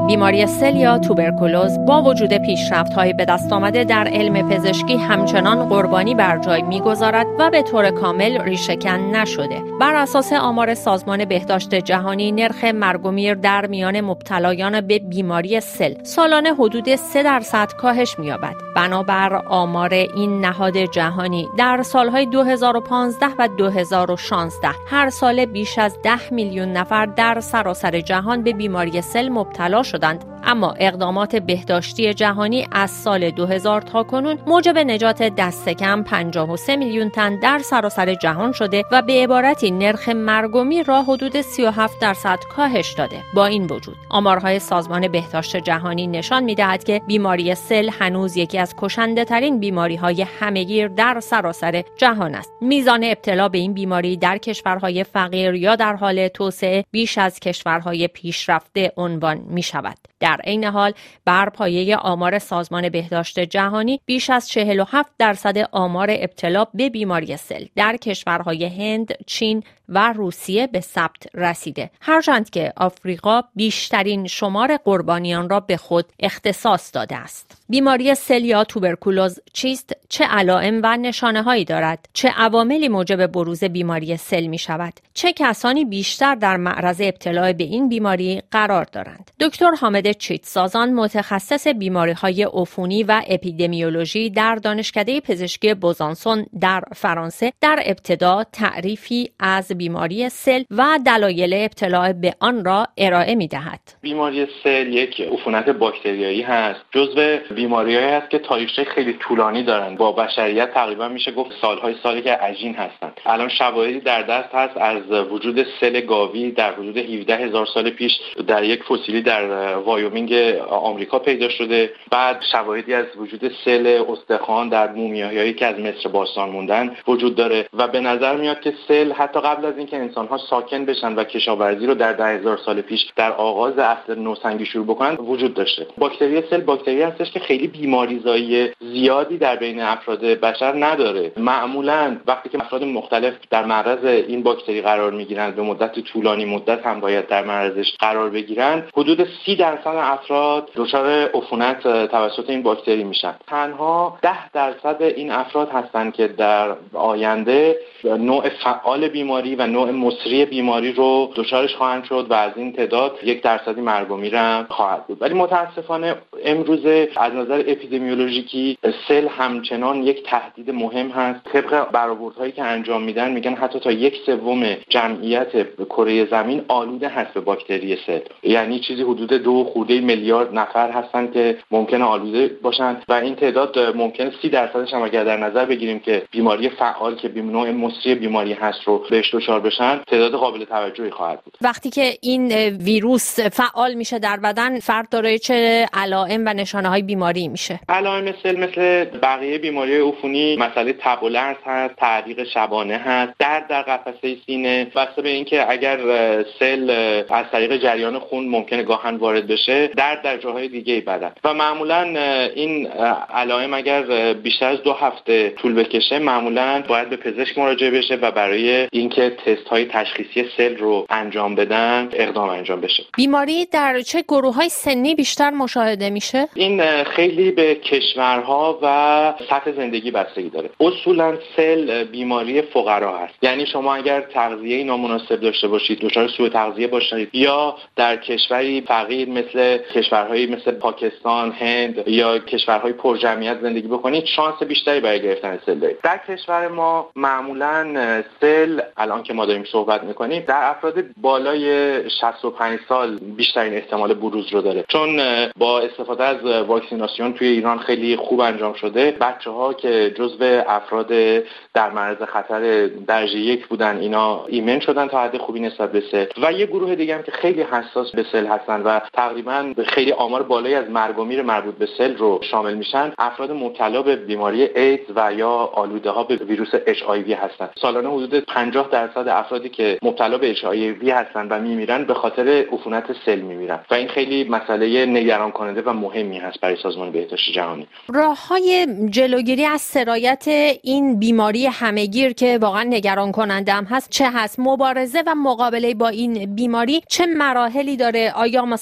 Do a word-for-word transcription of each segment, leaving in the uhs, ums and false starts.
بیماری سل یا توبرکولوز با وجود پیشرفت‌های به دست آمده در علم پزشکی همچنان قربانی بر جای می‌گذارد و به طور کامل ریشه‌کن نشده. بر اساس آمار سازمان بهداشت جهانی، نرخ مرگ و میر در میان مبتلایان به بیماری سل سالانه حدود سه درصد کاهش می‌یابد. بنابر آمار این نهاد جهانی، در سال‌های دو هزار و پانزده و دو هزار و شانزده هر سال بیش از ده میلیون نفر در سراسر جهان به بیماری سل مبتلا شدند. اما اقدامات بهداشتی جهانی از سال دو هزار تا کنون موجب نجات دست کم پنجاه و سه میلیون تن در سراسر جهان شده و به عبارتی نرخ مرگ و میر را حدود سی و هفت درصد کاهش داده. با این وجود آمارهای سازمان بهداشت جهانی نشان می‌دهد که بیماری سل هنوز یکی از کشنده ترین بیماری‌های همه‌گیر در سراسر جهان است. میزان ابتلا به این بیماری در کشورهای فقیر یا در حال توسعه بیش از کشورهای پیشرفته عنوان می‌شود. در عین حال بر پایه آمار سازمان بهداشت جهانی بیش از چهل و هفت درصد آمار ابتلا به بیماری سل در کشورهای هند، چین و روسیه به ثبت رسیده، هرچند که آفریقا بیشترین شمار قربانیان را به خود اختصاص داده است. بیماری سل یا توبرکولوز چیست؟ چه علائم و نشانه‌هایی دارد؟ چه عواملی موجب بروز بیماری سل می شود؟ چه کسانی بیشتر در معرض ابتلا به این بیماری قرار دارند؟ دکتر حامد چیتسازان، متخصص بیماری‌های عفونی و اپیدمیولوژی در دانشکده پزشکی بوزانسون در فرانسه، در ابتدا تعریفی از بیماری سل و دلایل ابتلا به آن را ارائه می‌دهد. بیماری سل یک عفونت باکتریایی هست. جزو بیماری‌هایی هست که تاریخچه خیلی طولانی دارند. با بشریت تقریبا میشه گفت سال‌های سالی که عجین هستند. الان شواهدی در دست هست از وجود سل گاوی در حدود هفده هزار سال پیش در یک فسیلی در وایومینگ آمریکا پیدا شده. بعد شواهدی از وجود سل استخوان در مومیایی‌هایی که از مصر باستان موندن وجود داره و به نظر میاد که سل حتی قبل از اینکه انسان‌ها ساکن بشن و کشاورزی رو در ده هزار سال پیش در آغاز عصر نوسنگی شروع بکنن وجود داشته. باکتری سل باکتری هستش که خیلی بیماریزایی زیادی در بین افراد بشر نداره. معمولاً وقتی که افراد مختلف در معرض این باکتری قرار میگیرند به مدت طولانی مدت هم باید در معرضش قرار بگیرند، حدود سی درصد افراد دچار عفونت توسط این باکتری میشن. تنها ده درصد این افراد هستند که در آینده نوع فعال بیماری و نوع مصری بیماری رو دچارش خواهند شد و از این تعداد یک درصدی مرگ و میر هم خواهد بود. ولی متاسفانه امروز از نظر اپیدمیولوژیکی سل همچنان یک تهدید مهم هست. طبق برآوردهایی که انجام میدن میگن حتی تا یک سوم جمعیت کره زمین آلوده هست به باکتری سل. یعنی چیزی حدود دو خورده میلیارد نفر هستن که ممکنه آلوده باشن و این تعداد ممکنه سی درصدش هم اگر در نظر بگیریم که بیماری فعال که به نوع مصری بیماری هست رو بهش دچار بشن، تعداد قابل توجهی خواهد بود. وقتی که این ویروس فعال میشه در بدن، فرد داره چه علائم و نشانه‌های بیماری میشه؟ علائم سل مثل بقیه بیماری عفونی مسئله تب و لرز هست، تعریق شبانه هست، درد در قفسه سینه، بسته به اینکه اگر سل از طریق جریان خون ممکنه گاهن وارد بشه، درد در جاهای دیگه بدن و معمولا این علائم اگر بیشتر از دو هفته طول بکشه معمولا باید به پزشک مراجعه بشه و برای اینکه تست های تشخیصی سل رو انجام بدن اقدام انجام بشه. بیماری در چه گروه‌های سنی بیشتر مشاهده میشه؟ این خیلی به کشورها و سطح زندگی بستگی داره. اصولا سل بیماری فقرا هست. یعنی شما اگر تغذیه نامناسب داشته باشید، دچار سوء تغذیه باشید یا در کشوری فقیر مثل کشورهایی مثل پاکستان، هند یا کشورهای پرجمعیت زندگی بکنید، شانس بیشتری برای گرفتن سل دارید. در کشور ما معمولاً سل الان که ما داریم صحبت می‌کنیم در افراد بالای شصت و پنج سال بیشترین احتمال بروز رو داره، چون با استفاده از واکسیناسیون توی ایران خیلی خوب انجام شده. بچه‌ها که جزو افراد در معرض خطر درجه یک بودن اینا ایمن شدن تا حد خوبی نسبت به سل و یه گروه دیگه هم که خیلی حساس به سل هستن و تقریباً خیلی آمار بالایی از مرگ و میر مربوط به سل رو شامل میشن، افراد مبتلا به بیماری ایدز و یا آلوده‌ها به ویروس اچ آی وی هستن. سالانه حدود پنجاه درصد افرادی که مبتلا به اچ آی وی هستن و میمیرن به خاطر عفونت سل میمیرن و این خیلی مسئله نگران کننده و مهمی هست برای سازمان بهداشت جهانی. راه‌های جلوگیری از سرایت این بیماری همه‌گیر که واقعا نگران کننده هم هست چه هست؟ مبارزه و مقابله با این بیماری چه مراحلی داره؟ آیا مثلا درمان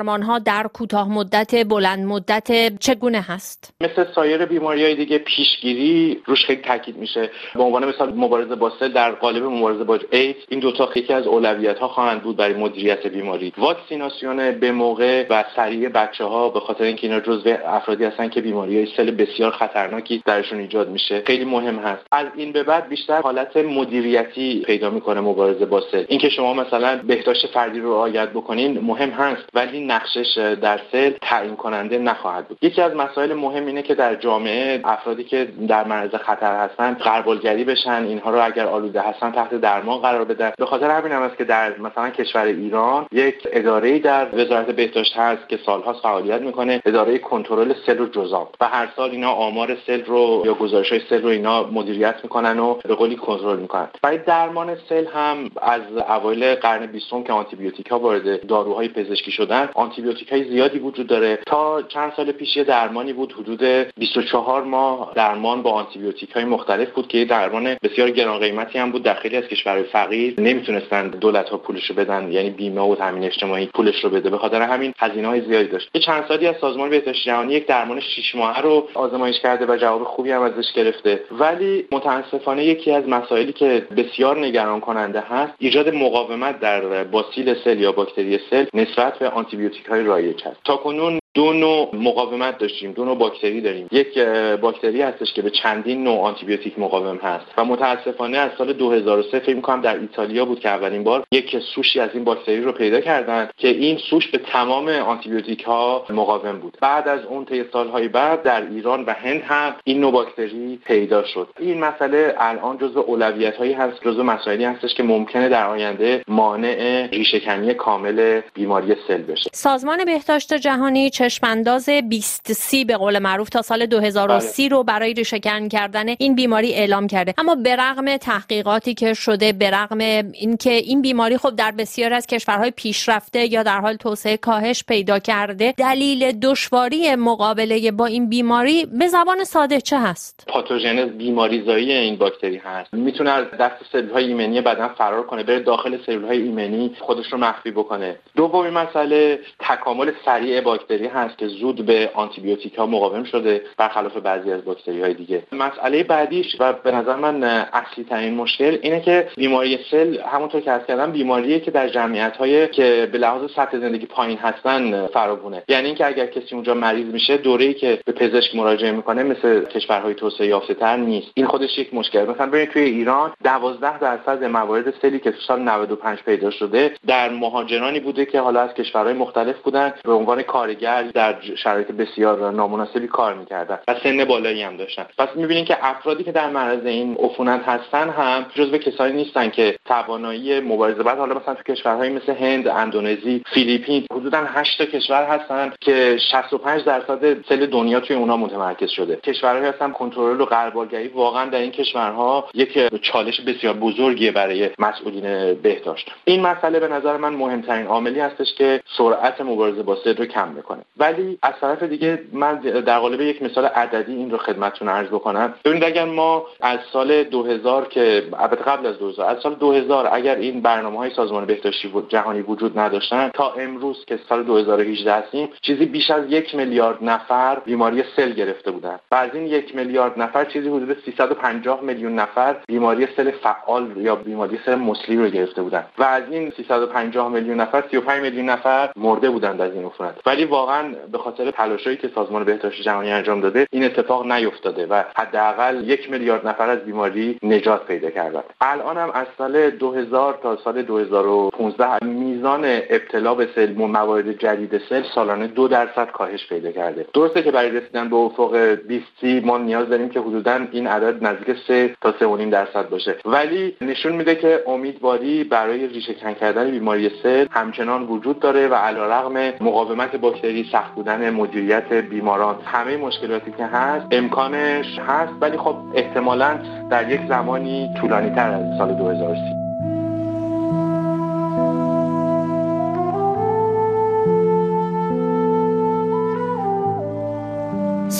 درمان‌ها در کوتاه مدت، بلند مدت چگونه هست؟ مثل سایر بیماری‌های دیگه پیشگیری روش خیلی تاکید میشه. به عنوان مثال مبارزه با سل در قالب مبارزه با ایدز، این دو تا یکی از اولویت‌ها خواهند بود برای مدیریت بیماری. واکسیناسیون به موقع و سریع بچه‌ها، به خاطر اینکه اینا جزو افرادی هستن که بیماری‌های سل بسیار خطرناکی درشون ایجاد میشه، خیلی مهم هست. از این به بعد بیشتر حالت مدیریتی پیدا میکنه مبارزه با سل. اینکه شما مثلا بهداشت فردی رو رعایت بکنین مهم هست، ولی نقشش در سل تعیین کننده نخواهد بود. یکی از مسائل مهم اینه که در جامعه افرادی که در معرض خطر هستن غربالگری بشن، اینها رو اگر آلوده هستن تحت درمان قرار بدن. به خاطر همین هم است که در مثلا کشور ایران یک اداره‌ای در وزارت بهداشت هست که سال‌هاست فعالیت میکنه، اداره کنترل سل و جذام، و هر سال اینا آمار سل رو یا گزارش‌های سل رو اینا مدیریت میکنن و به قولی کنترل میکنن. برای درمان سل هم از اوایل قرن بیستم که آنتی بیوتیک‌ها وارد داروهای پزشکی شدن، آنتی بیوتیک‌های زیادی وجود داره. تا چند سال پیش یه درمانی بود، حدود بیست و چهار ماه درمان با آنتی بیوتیک‌های مختلف بود که درمان بسیار گران قیمتی هم بود. در خیلی از کشورهای فقیر نمیتونستن دولت‌ها پولش رو بدن، یعنی بیمه و تامین اجتماعی پولش رو بده، به خاطر همین هزینه‌های زیادی داشت. یه چند سالی از سازمان بهداشت جهانی یک درمان شش ماهه رو آزمایش کرده و جواب خوبی هم ازش گرفته، ولی متأسفانه یکی از مسائلی که بسیار نگران کننده هست ایجاد مقاومت در باسیل سل یا باکتری سل نسبت به آنتی بیوتیک‌های رایج است. تاکنون دو نوع مقاومت داشتیم، دو نوع باکتری داریم. یک باکتری هستش که به چندین نوع آنتی بیوتیک مقاوم هست و متاسفانه از سال دو هزار و سه فکر می‌کنم در ایتالیا بود که اولین بار یک سوشی از این باکتری رو پیدا کردن که این سوش به تمام آنتی بیوتیک‌ها مقاوم بود. بعد از اون طی سال‌های بعد در ایران و هند هم این نوع باکتری پیدا شد. این مسئله الان جزو اولویت‌هایی هست، جزو مسائلی هستش که ممکنه در آینده مانع ریشه‌کنی کامل بیماری سل بشه. سازمان بهداشت جهانی چشمانداز بیست سی به قول معروف تا سال دو هزار و سی رو برای ریشه‌کن کردن این بیماری اعلام کرده، اما به رغم تحقیقاتی که شده، به رغم اینکه این بیماری خب در بسیار از کشورهای پیشرفته یا در حال توسعه کاهش پیدا کرده، دلیل دشواری مقابله با این بیماری به زبان ساده چه هست؟ پاتوژنز، بیماریزایی این باکتری هست. میتونه از دست سلول‌های ایمنی بدن فرار کنه، بره داخل سلول‌های ایمنی خودش رو مخفی بکنه. دومین مسئله تکامل سریع باکتری هست که زود به آنتی بیوتیک‌ها مقاوم شده برخلاف بعضی از باکتری‌های دیگه. مسئله بعدیش و به نظر من اصلی ترین مشکل اینه که بیماری سل همونطور که عرض کردم بیماریه که در جمعیت‌های که به لحاظ سطح زندگی پایین هستن فراگونه. یعنی اینکه اگر کسی اونجا مریض میشه دوره‌ای که به پزشک مراجعه میکنه مثل کشورهای توسعه یافته‌تر نیست. این خودش یک مشکل. مثلا ببینید توی ایران دوازده درصد موارد سلی که سال نود و پنج پیدا شده در مهاجرانی بوده که حالا از کشورهای مختلف بودن، به عنوان کارگر در شرایط بسیار نامناسبی کار میکردن و سن بالایی هم داشتن. پس میبینین که افرادی که در معرض این عفونت هستن هم جزو کسانی نیستن که توانایی مبارزه بعد، حالا مثلا تو کشورهایی مثل هند، اندونزی، فیلیپین، حدوداً هشت تا کشور هستن که شصت و پنج درصد سل دنیا توی اونها متمرکز شده. کشورهایی هستن کنترل و غربالگری واقعا در این کشورها یک چالش بسیار بزرگیه برای مسئولین بهداشت. این مسئله به نظر من مهمترین عاملی هستش که سرعت مبارزه با سل رو کم میکنه. ولی از طرف دیگه من در قالب یک مثال عددی این رو خدمتتون عرض بکنم. ببینید اگر ما از سال دو هزار که البته قبل از دو هزار از سال دو هزار اگر این برنامه‌های سازمان بهداشت جهانی وجود نداشتن، تا امروز که سال دو هزار و هجده هستیم چیزی بیش از یک میلیارد نفر بیماری سل گرفته بودن و از این یک میلیارد نفر چیزی حدود سیصد و پنجاه میلیون نفر بیماری سل فعال یا بیماری سل مسلی رو گرفته بودن و از این سیصد و پنجاه میلیون نفر سی و پنج میلیون نفر مرده بودند از این عفونت. ولی واقعا به خاطر تلاشایی که سازمان بهداشت جهانی انجام داده این اتفاق نیفتاده و حداقل یک میلیارد نفر از بیماری نجات پیدا کردند. الان هم از سال دو هزار تا سال دو هزار و پانزده میزان ابتلا به سل موارد جدید سل سالانه دو درصد کاهش پیدا کرده. درسته که برای رسیدن به افق بیست سی ما نیاز داریم که حدوداً این عدد نزدیک سه تا سه و نیم درصد باشه، ولی نشون میده که امیدواری برای ریشه‌کن کردن بیماری سل همچنان وجود داره و علیرغم مقاومت باکتری، سخت بودن مدیریت بیماران، همه مشکلاتی که هست امکانش هست، ولی خب احتمالاً در یک زمانی طولانی‌تر از سال دو هزار و سی.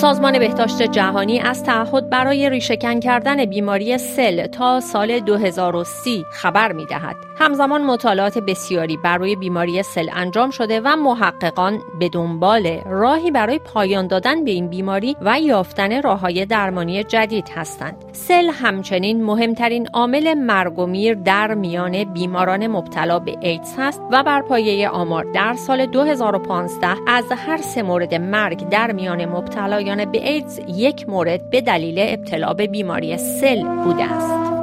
سازمان بهداشت جهانی از تعهد برای ریشه‌کن کردن بیماری سل تا سال دو هزار و سی خبر می‌دهد. همزمان مطالعات بسیاری بر روی بیماری سل انجام شده و محققان به دنبال راهی برای پایان دادن به این بیماری و یافتن راه‌های درمانی جدید هستند. سل همچنین مهمترین عامل مرگ و میر در میان بیماران مبتلا به ایدز است و بر پایه آمار در سال دو هزار و پانزده از هر سه مورد مرگ در میان مبتلایان به ایدز یک مورد به دلیل ابتلا به بیماری سل بوده است.